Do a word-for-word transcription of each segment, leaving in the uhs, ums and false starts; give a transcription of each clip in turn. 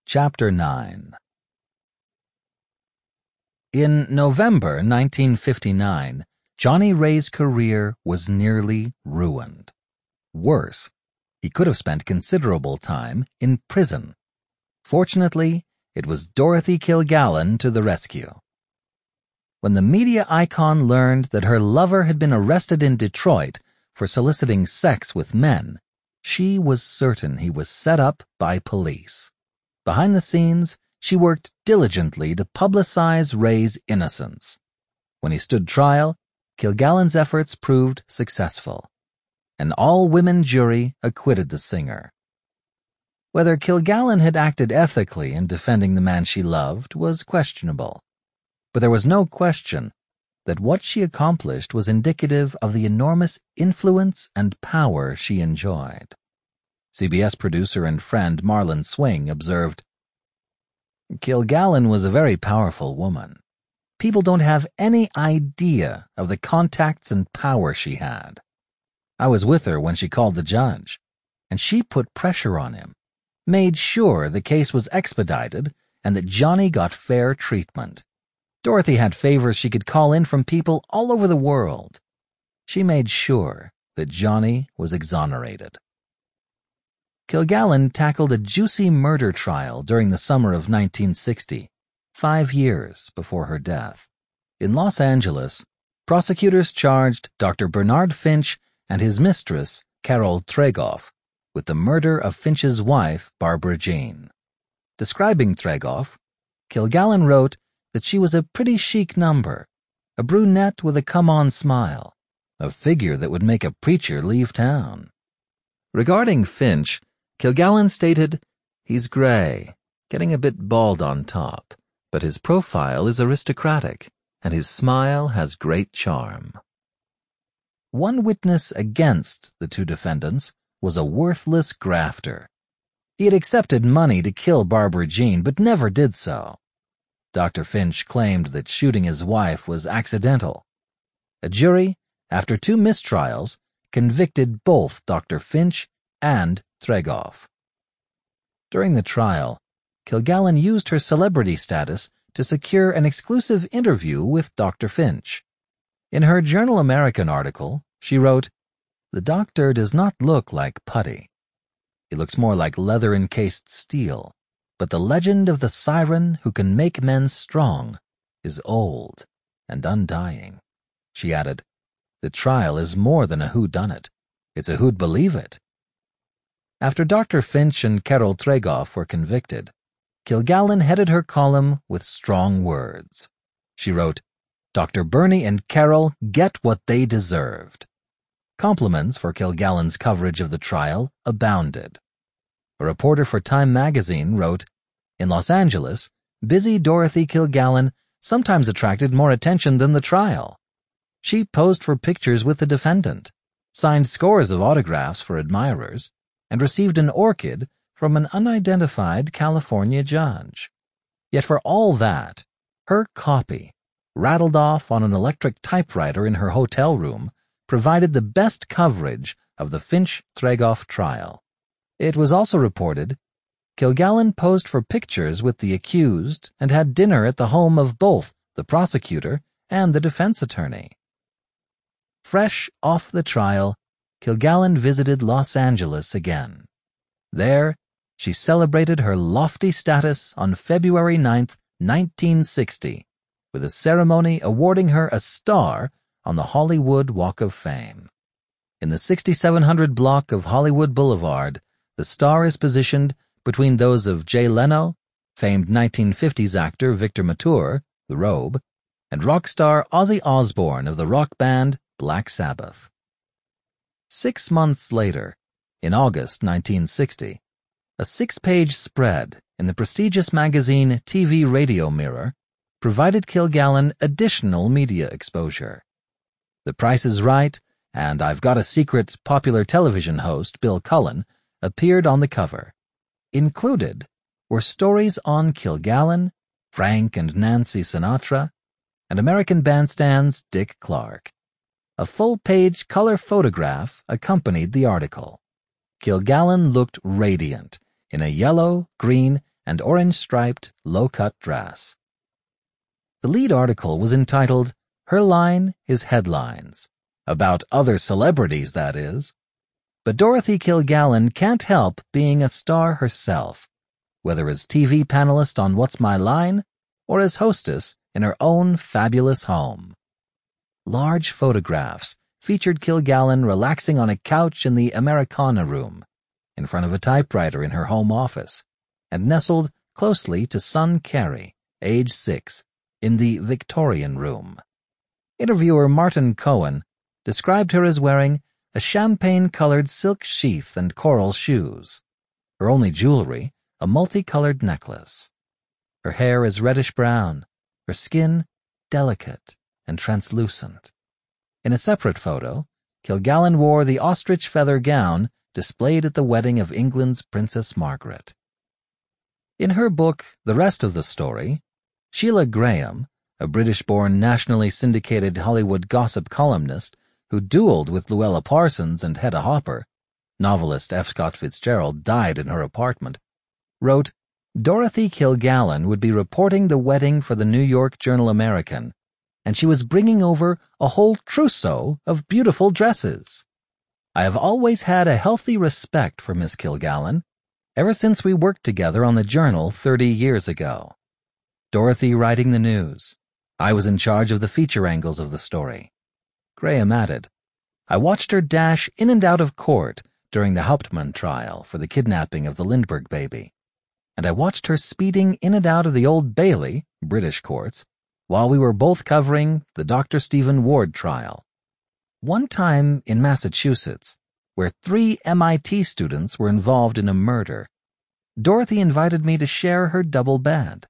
Chapter nine. In November nineteen fifty-nine, Johnny Ray's career was nearly ruined. Worse, he could have spent considerable time in prison. Fortunately, it was Dorothy Kilgallen to the rescue. When the media icon learned that her lover had been arrested in Detroit for soliciting sex with men, she was certain he was set up by police. Behind the scenes, she worked diligently to publicize Ray's innocence. When he stood trial, Kilgallen's efforts proved successful. An all-women jury acquitted the singer. Whether Kilgallen had acted ethically in defending the man she loved was questionable, but there was no question that what she accomplished was indicative of the enormous influence and power she enjoyed. C B S producer and friend Marlon Swing observed, "Kilgallen was a very powerful woman. People don't have any idea of the contacts and power she had. I was with her when she called the judge, and she put pressure on him, made sure the case was expedited and that Johnny got fair treatment. Dorothy had favors she could call in from people all over the world. She made sure that Johnny was exonerated." Kilgallen tackled a juicy murder trial during the summer of nineteen sixty, five years before her death. In Los Angeles, prosecutors charged Doctor Bernard Finch and his mistress, Carol Tregoff, with the murder of Finch's wife, Barbara Jean. Describing Tregoff, Kilgallen wrote that she was a pretty chic number, a brunette with a come-on smile, a figure that would make a preacher leave town. Regarding Finch, Kilgallen stated, "He's gray, getting a bit bald on top, but his profile is aristocratic, and his smile has great charm." One witness against the two defendants was a worthless grafter. He had accepted money to kill Barbara Jean, but never did so. Doctor Finch claimed that shooting his wife was accidental. A jury, after two mistrials, convicted both Doctor Finch and Tregoff. During the trial, Kilgallen used her celebrity status to secure an exclusive interview with Doctor Finch. In her Journal American article, she wrote, "The doctor does not look like putty. He looks more like leather-encased steel, but the legend of the siren who can make men strong is old and undying." She added, "The trial is more than a whodunit. It's a who'd believe it." After Doctor Finch and Carol Tregoff were convicted, Kilgallen headed her column with strong words. She wrote, "Doctor Burney and Carol get what they deserved." Compliments for Kilgallen's coverage of the trial abounded. A reporter for Time magazine wrote, "In Los Angeles, busy Dorothy Kilgallen sometimes attracted more attention than the trial. She posed for pictures with the defendant, signed scores of autographs for admirers, and received an orchid from an unidentified California judge. Yet for all that, her copy, rattled off on an electric typewriter in her hotel room, provided the best coverage of the Finch-Tregoff trial." It was also reported, Kilgallen posed for pictures with the accused and had dinner at the home of both the prosecutor and the defense attorney. Fresh off the trial, Kilgallen visited Los Angeles again. There, she celebrated her lofty status on February ninth, nineteen sixty, with a ceremony awarding her a star on the Hollywood Walk of Fame. In the sixty-seven hundred block of Hollywood Boulevard, the star is positioned between those of Jay Leno, famed nineteen fifties actor Victor Mature, The Robe, and rock star Ozzy Osbourne of the rock band Black Sabbath. Six months later, in August nineteen sixty, a six-page spread in the prestigious magazine T V Radio Mirror provided Kilgallen additional media exposure. The Price is Right and I've Got a Secret popular television host Bill Cullen appeared on the cover. Included were stories on Kilgallen, Frank and Nancy Sinatra, and American Bandstand's Dick Clark. A full-page color photograph accompanied the article. Kilgallen looked radiant in a yellow, green, and orange-striped, low-cut dress. The lead article was entitled, "Her Line is Headlines," about other celebrities, that is. But Dorothy Kilgallen can't help being a star herself, whether as T V panelist on What's My Line or as hostess in her own fabulous home. Large photographs featured Kilgallen relaxing on a couch in the Americana room, in front of a typewriter in her home office, and nestled closely to son Carrie, age six, in the Victorian room. Interviewer Martin Cohen described her as wearing a champagne-colored silk sheath and coral shoes. Her only jewelry, a multicolored necklace. Her hair is reddish-brown, her skin delicate and translucent. In a separate photo, Kilgallen wore the ostrich feather gown displayed at the wedding of England's Princess Margaret. In her book, The Rest of the Story, Sheila Graham, a British-born nationally syndicated Hollywood gossip columnist who dueled with Luella Parsons and Hedda Hopper, novelist F. Scott Fitzgerald died in her apartment, wrote, Dorothy Kilgallen would be reporting the wedding for the New York Journal-American, and she was bringing over a whole trousseau of beautiful dresses. I have always had a healthy respect for Miss Kilgallen, ever since we worked together on the Journal thirty years ago. Dorothy writing the news. I was in charge of the feature angles of the story. Graham added, I watched her dash in and out of court during the Hauptmann trial for the kidnapping of the Lindbergh baby, and I watched her speeding in and out of the Old Bailey, British courts, while we were both covering the Doctor Stephen Ward trial. One time in Massachusetts, where three M I T students were involved in a murder, Dorothy invited me to share her double bed.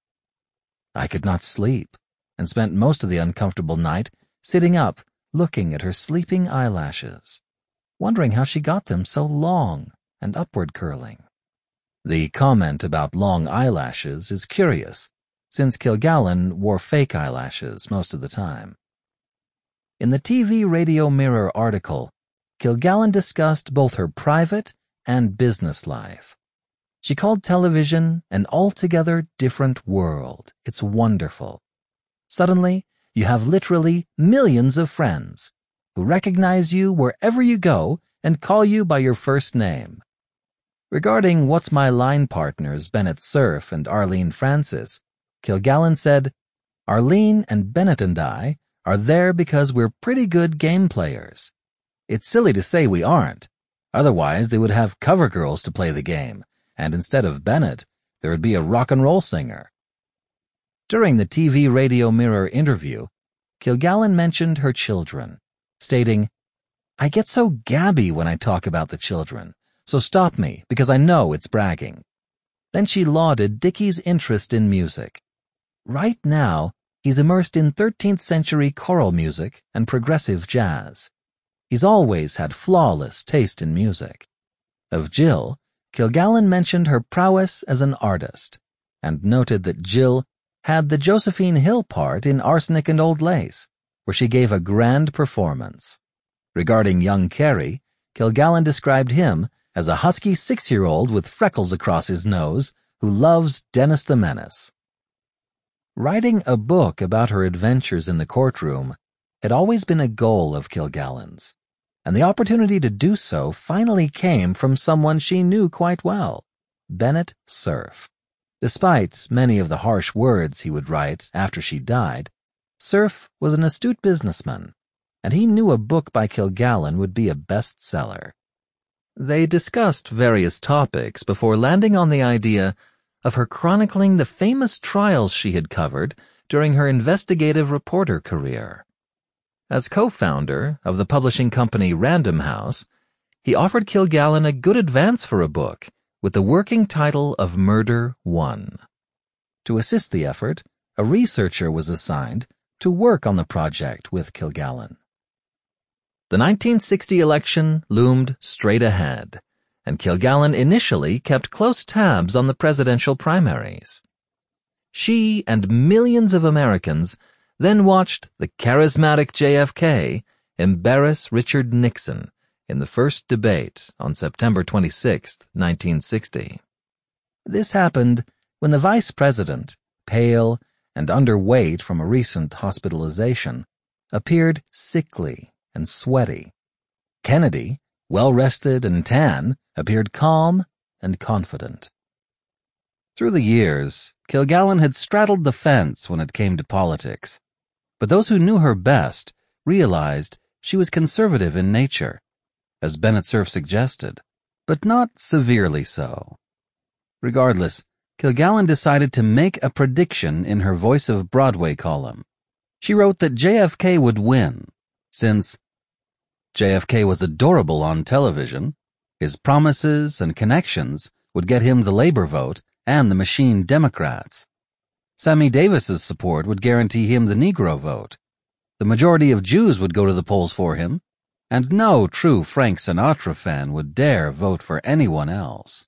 I could not sleep, and spent most of the uncomfortable night sitting up, looking at her sleeping eyelashes, wondering how she got them so long and upward curling. The comment about long eyelashes is curious, since Kilgallen wore fake eyelashes most of the time. In the T V Radio Mirror article, Kilgallen discussed both her private and business life. She called television an altogether different world. It's wonderful. Suddenly, you have literally millions of friends who recognize you wherever you go and call you by your first name. Regarding What's My Line partners Bennett Cerf and Arlene Francis, Kilgallen said, Arlene and Bennett and I are there because we're pretty good game players. It's silly to say we aren't. Otherwise, they would have cover girls to play the game, and instead of Bennett, there would be a rock and roll singer. During the T V Radio Mirror interview, Kilgallen mentioned her children, stating, I get so gabby when I talk about the children, so stop me because I know it's bragging. Then she lauded Dickey's interest in music. Right now, he's immersed in thirteenth century choral music and progressive jazz. He's always had flawless taste in music. Of Jill, Kilgallen mentioned her prowess as an artist, and noted that Jill had the Josephine Hill part in Arsenic and Old Lace, where she gave a grand performance. Regarding young Carrie, Kilgallen described him as a husky six-year-old with freckles across his nose who loves Dennis the Menace. Writing a book about her adventures in the courtroom had always been a goal of Kilgallen's, and the opportunity to do so finally came from someone she knew quite well, Bennett Cerf. Despite many of the harsh words he would write after she died, Cerf was an astute businessman, and he knew a book by Kilgallen would be a bestseller. They discussed various topics before landing on the idea of her chronicling the famous trials she had covered during her investigative reporter career. As co-founder of the publishing company Random House, he offered Kilgallen a good advance for a book with the working title of Murder One. To assist the effort, a researcher was assigned to work on the project with Kilgallen. The nineteen sixty election loomed straight ahead, and Kilgallen initially kept close tabs on the presidential primaries. She and millions of Americans then watched the charismatic J F K embarrass Richard Nixon in the first debate on September twenty-sixth, nineteen sixty. This happened When the vice president, pale and underweight from a recent hospitalization, appeared sickly and sweaty, Kennedy, well-rested and tan, appeared calm and confident. Through the years, Kilgallen had straddled the fence when it came to politics, but those who knew her best realized she was conservative in nature, as Bennett Cerf suggested, but not severely so. Regardless, Kilgallen decided to make a prediction in her Voice of Broadway column. She wrote that J F K would win, since J F K was adorable on television, his promises and connections would get him the labor vote and the machine Democrats. Sammy Davis's support would guarantee him the Negro vote. The majority of Jews would go to the polls for him, and no true Frank Sinatra fan would dare vote for anyone else.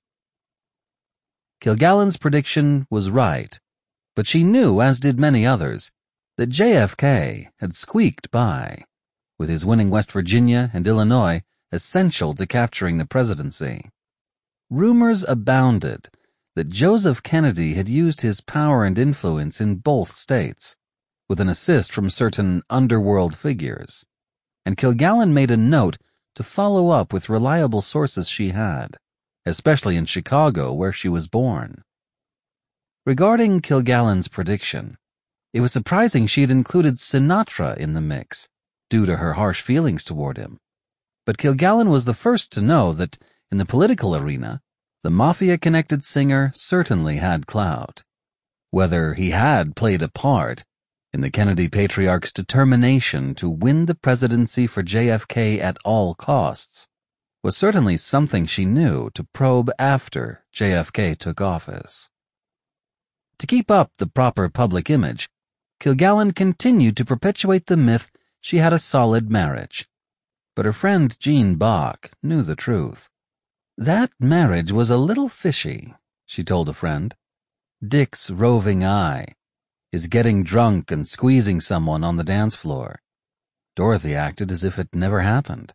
Kilgallen's prediction was right, but she knew, as did many others, that J F K had squeaked by, with his winning West Virginia and Illinois essential to capturing the presidency. Rumors abounded that Joseph Kennedy had used his power and influence in both states, with an assist from certain underworld figures, and Kilgallen made a note to follow up with reliable sources she had, especially in Chicago, where she was born. Regarding Kilgallen's prediction, it was surprising she had included Sinatra in the mix, due to her harsh feelings toward him. But Kilgallen was the first to know that, in the political arena, the mafia-connected singer certainly had clout. Whether he had played a part in the Kennedy patriarch's determination to win the presidency for J F K at all costs was certainly something she knew to probe after J F K took office. To keep up the proper public image, Kilgallen continued to perpetuate the myth she had a solid marriage. But her friend Jean Bach knew the truth. That marriage was a little fishy, she told a friend. Dick's roving eye, his getting drunk and squeezing someone on the dance floor. Dorothy acted as if it never happened.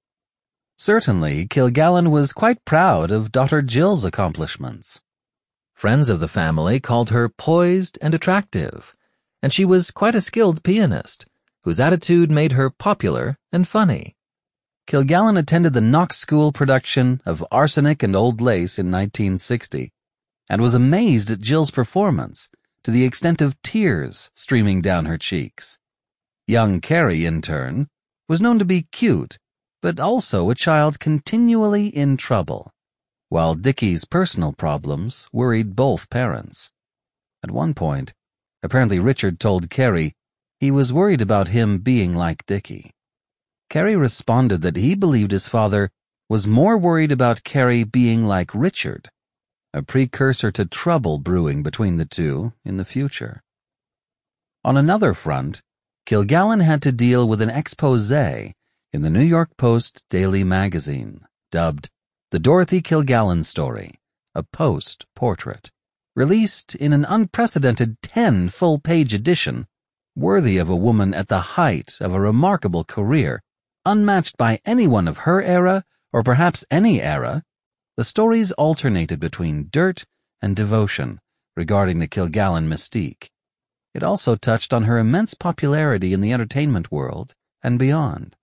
Certainly, Kilgallen was quite proud of daughter Jill's accomplishments. Friends of the family called her poised and attractive, and she was quite a skilled pianist, whose attitude made her popular and funny. Kilgallen attended the Knox School production of Arsenic and Old Lace in nineteen sixty, and was amazed at Jill's performance, to the extent of tears streaming down her cheeks. Young Carrie, in turn, was known to be cute, but also a child continually in trouble, while Dickie's personal problems worried both parents. At one point, apparently Richard told Carrie he was worried about him being like Dickie. Carrie responded that he believed his father was more worried about Carrie being like Richard, a precursor to trouble brewing between the two in the future. On another front, Kilgallen had to deal with an exposé in the New York Post Daily Magazine, dubbed The Dorothy Kilgallen Story, a post-portrait, released in an unprecedented ten full-page edition, worthy of a woman at the height of a remarkable career, unmatched by anyone of her era, or perhaps any era. The stories alternated between dirt and devotion regarding the Kilgallen mystique. It also touched on her immense popularity in the entertainment world and beyond.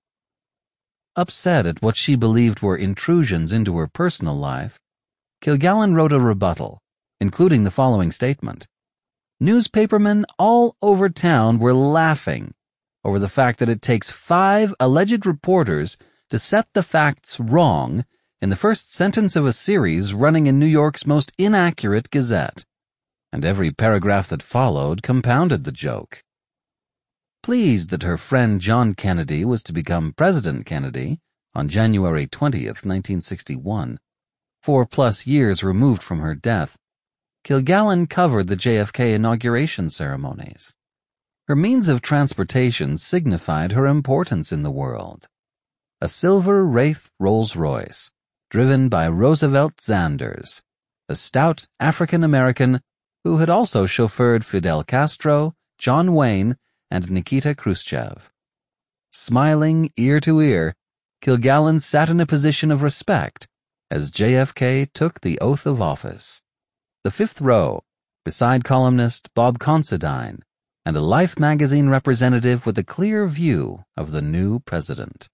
Upset at what she believed were intrusions into her personal life, Kilgallen wrote a rebuttal, including the following statement. Newspapermen all over town were laughing over the fact that it takes five alleged reporters to set the facts wrong in the first sentence of a series running in New York's most inaccurate gazette, and every paragraph that followed compounded the joke. Pleased that her friend John Kennedy was to become President Kennedy on January twentieth, nineteen sixty-one, four plus years removed from her death, Kilgallen covered the J F K inauguration ceremonies. Her means of transportation signified her importance in the world. A silver Wraith Rolls-Royce, driven by Roosevelt Zanders, a stout African-American who had also chauffeured Fidel Castro, John Wayne, and Nikita Khrushchev. Smiling ear to ear, Kilgallen sat in a position of respect as J F K took the oath of office. The fifth row, beside columnist Bob Considine, and a Life magazine representative with a clear view of the new president.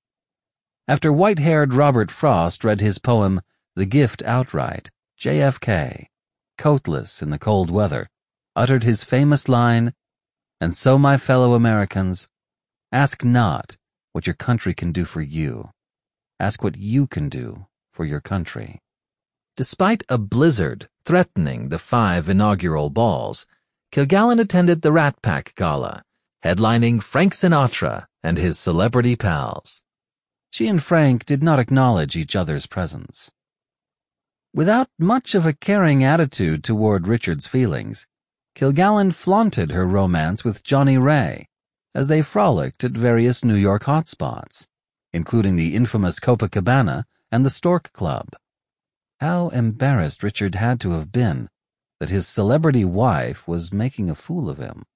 After white-haired Robert Frost read his poem The Gift outright, J F K, coatless in the cold weather, uttered his famous line, "And so, my fellow Americans, ask not what your country can do for you. Ask what you can do for your country." Despite a blizzard threatening the five inaugural balls, Kilgallen attended the Rat Pack Gala, headlining Frank Sinatra and his celebrity pals. She and Frank did not acknowledge each other's presence. Without much of a caring attitude toward Richard's feelings, Kilgallen flaunted her romance with Johnny Ray as they frolicked at various New York hotspots, including the infamous Copacabana and the Stork Club. How embarrassed Richard had to have been that his celebrity wife was making a fool of him.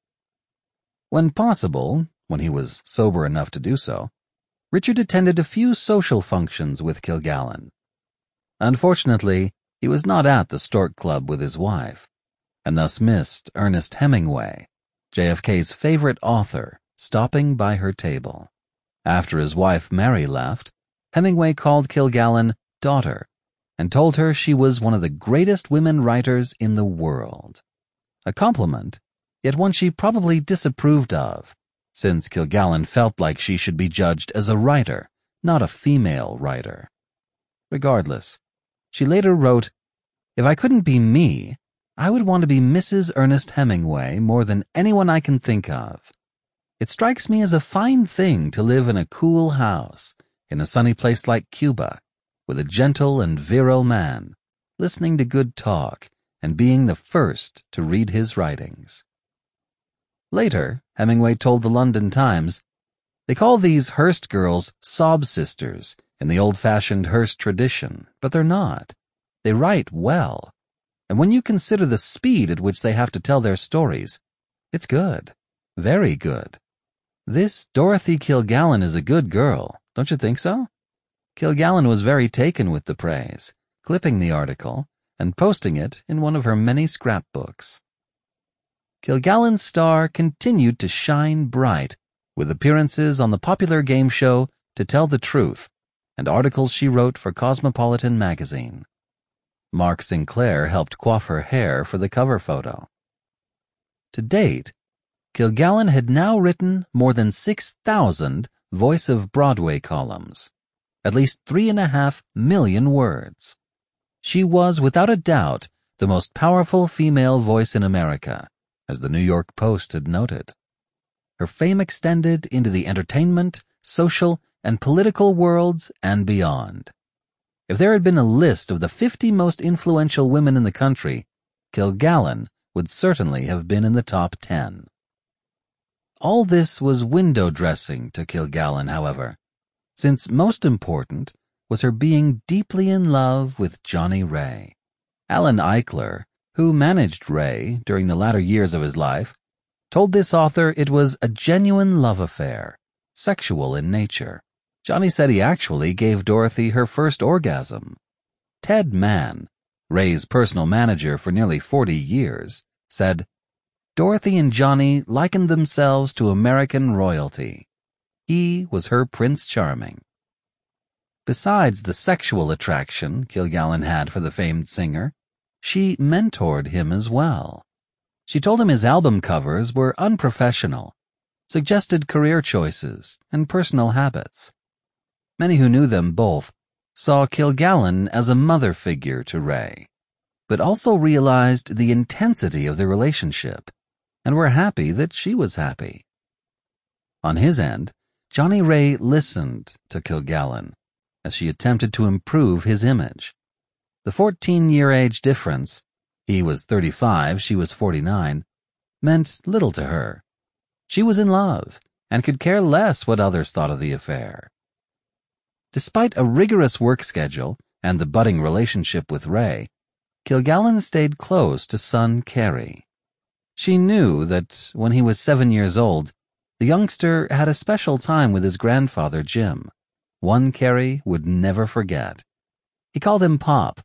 When possible, when he was sober enough to do so, Richard attended a few social functions with Kilgallen. Unfortunately, he was not at the Stork Club with his wife, and thus missed Ernest Hemingway, J F K's favorite author, stopping by her table. After his wife Mary left, Hemingway called Kilgallen daughter and told her she was one of the greatest women writers in the world. A compliment, yet one she probably disapproved of, since Kilgallen felt like she should be judged as a writer, not a female writer. Regardless, she later wrote, "If I couldn't be me, I would want to be Missus Ernest Hemingway more than anyone I can think of. It strikes me as a fine thing to live in a cool house, in a sunny place like Cuba, with a gentle and virile man, listening to good talk and being the first to read his writings." Later, Hemingway told the London Times, "They call these Hearst girls sob sisters in the old-fashioned Hearst tradition, but they're not. They write well. And when you consider the speed at which they have to tell their stories, it's good. Very good. This Dorothy Kilgallen is a good girl, don't you think so?" Kilgallen was very taken with the praise, clipping the article and posting it in one of her many scrapbooks. Kilgallen's star continued to shine bright, with appearances on the popular game show To Tell the Truth and articles she wrote for Cosmopolitan magazine. Mark Sinclair helped coif her hair for the cover photo. To date, Kilgallen had now written more than six thousand Voice of Broadway columns, at least three and a half million words. She was, without a doubt, the most powerful female voice in America, as the New York Post had noted. Her fame extended into the entertainment, social, and political worlds and beyond. If there had been a list of the fifty most influential women in the country, Kilgallen would certainly have been in the top ten. All this was window dressing to Kilgallen, however, since most important was her being deeply in love with Johnny Ray. Alan Eichler, who managed Ray during the latter years of his life, told this author it was a genuine love affair, sexual in nature. Johnny said he actually gave Dorothy her first orgasm. Ted Mann, Ray's personal manager for nearly forty years, said, "Dorothy and Johnny likened themselves to American royalty. He was her Prince Charming." Besides the sexual attraction Kilgallen had for the famed singer, she mentored him as well. She told him his album covers were unprofessional, suggested career choices and personal habits. Many who knew them both saw Kilgallen as a mother figure to Ray, but also realized the intensity of the relationship and were happy that she was happy. On his end, Johnny Ray listened to Kilgallen as she attempted to improve his image. The fourteen-year age difference, he was thirty-five, she was forty-nine, meant little to her. She was in love and could care less what others thought of the affair. Despite a rigorous work schedule and the budding relationship with Ray, Kilgallen stayed close to son Cary. She knew that when he was seven years old, the youngster had a special time with his grandfather Jim, one Cary would never forget. He called him Pop,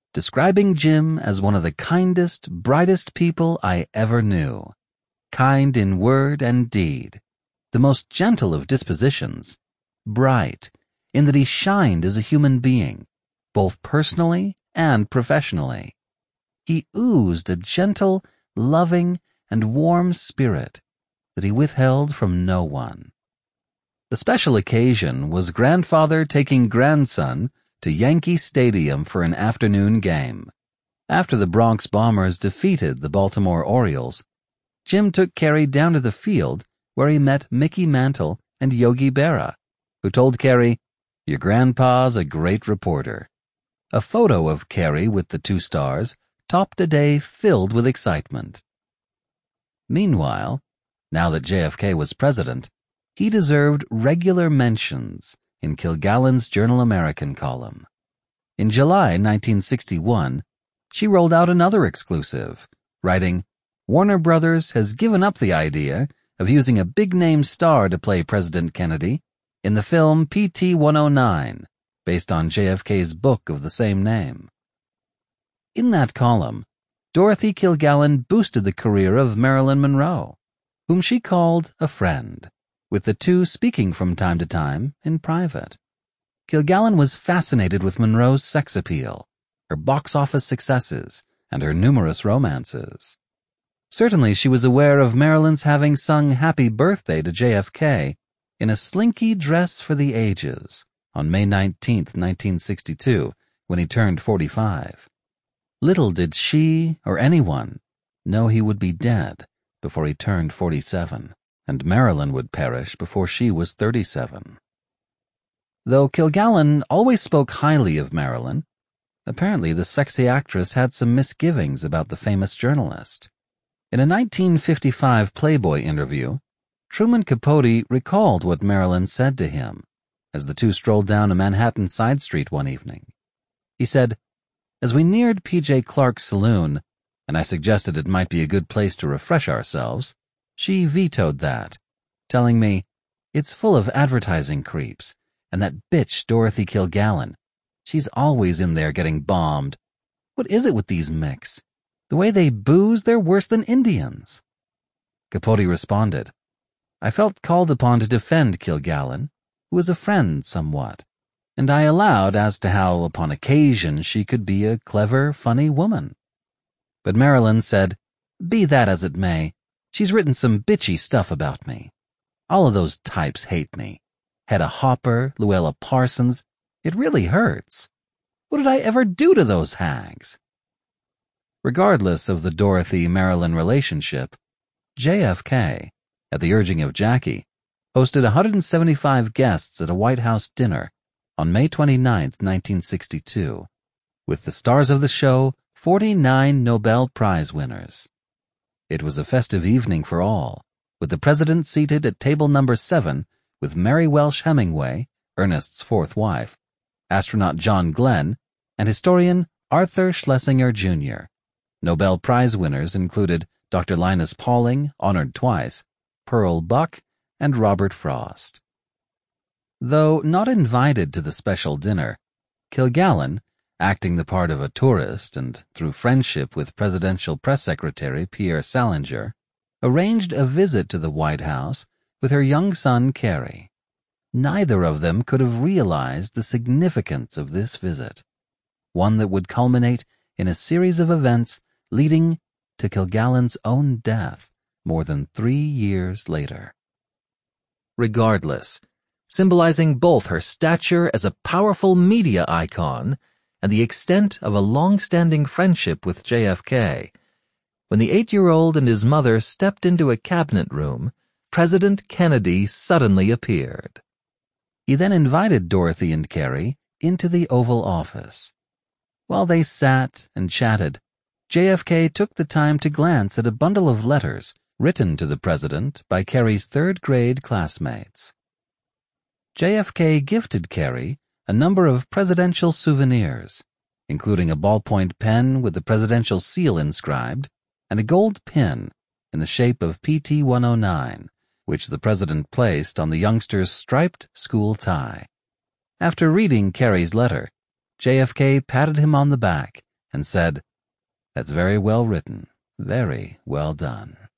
describing Jim as one of the kindest, brightest people I ever knew. Kind in word and deed, the most gentle of dispositions, bright in that he shined as a human being, both personally and professionally. He oozed a gentle, loving, and warm spirit that he withheld from no one. The special occasion was grandfather taking grandson to Yankee Stadium for an afternoon game. After the Bronx Bombers defeated the Baltimore Orioles, Jim took Carrie down to the field where he met Mickey Mantle and Yogi Berra, who told Carrie, "Your grandpa's a great reporter." A photo of Carrie with the two stars topped a day filled with excitement. Meanwhile, now that J F K was president, he deserved regular mentions in Kilgallen's Journal-American column. In July nineteen sixty-one, she rolled out another exclusive, writing, "Warner Brothers has given up the idea of using a big-name star to play President Kennedy in the film P T one oh nine, based on J F K's book of the same name." In that column, Dorothy Kilgallen boosted the career of Marilyn Monroe, whom she called a friend, with the two speaking from time to time in private. Kilgallen was fascinated with Monroe's sex appeal, her box office successes, and her numerous romances. Certainly she was aware of Marilyn's having sung Happy Birthday to J F K in a slinky dress for the ages on May nineteenth, nineteen sixty-two, when he turned forty-five. Little did she or anyone know he would be dead before he turned forty-seven, and Marilyn would perish before she was thirty-seven. Though Kilgallen always spoke highly of Marilyn, apparently the sexy actress had some misgivings about the famous journalist. In a nineteen fifty-five Playboy interview, Truman Capote recalled what Marilyn said to him as the two strolled down a Manhattan side street one evening. He said, "As we neared P J Clark's saloon, and I suggested it might be a good place to refresh ourselves, she vetoed that, telling me, 'It's full of advertising creeps, and that bitch Dorothy Kilgallen. She's always in there getting bombed. What is it with these micks? The way they booze, they're worse than Indians.'" Capote responded, "I felt called upon to defend Kilgallen, who was a friend somewhat, and I allowed as to how, upon occasion, she could be a clever, funny woman. But Marilyn said, 'Be that as it may, she's written some bitchy stuff about me. All of those types hate me. Hedda Hopper, Luella Parsons. It really hurts. What did I ever do to those hags?'" Regardless of the Dorothy-Marilyn relationship, J F K, at the urging of Jackie, hosted one hundred seventy-five guests at a White House dinner on May twenty-ninth, nineteen sixty-two, with the stars of the show forty-nine Nobel Prize winners. It was a festive evening for all, with the president seated at table number seven with Mary Welsh Hemingway, Ernest's fourth wife, astronaut John Glenn, and historian Arthur Schlesinger Junior Nobel Prize winners included Doctor Linus Pauling, honored twice, Pearl Buck, and Robert Frost. Though not invited to the special dinner, Kilgallen, acting the part of a tourist and through friendship with presidential press secretary Pierre Salinger, arranged a visit to the White House with her young son Cary. Neither of them could have realized the significance of this visit, one that would culminate in a series of events leading to Kilgallen's own death more than three years later. Regardless, symbolizing both her stature as a powerful media icon and the extent of a long-standing friendship with J F K, when the eight-year-old and his mother stepped into a cabinet room, President Kennedy suddenly appeared. He then invited Dorothy and Cary into the Oval Office. While they sat and chatted, J F K took the time to glance at a bundle of letters written to the president by Cary's third-grade classmates. J F K gifted Cary a number of presidential souvenirs, including a ballpoint pen with the presidential seal inscribed and a gold pin in the shape of P T one oh nine, which the president placed on the youngster's striped school tie. After reading Cary's letter, J F K patted him on the back and said, "That's very well written, very well done."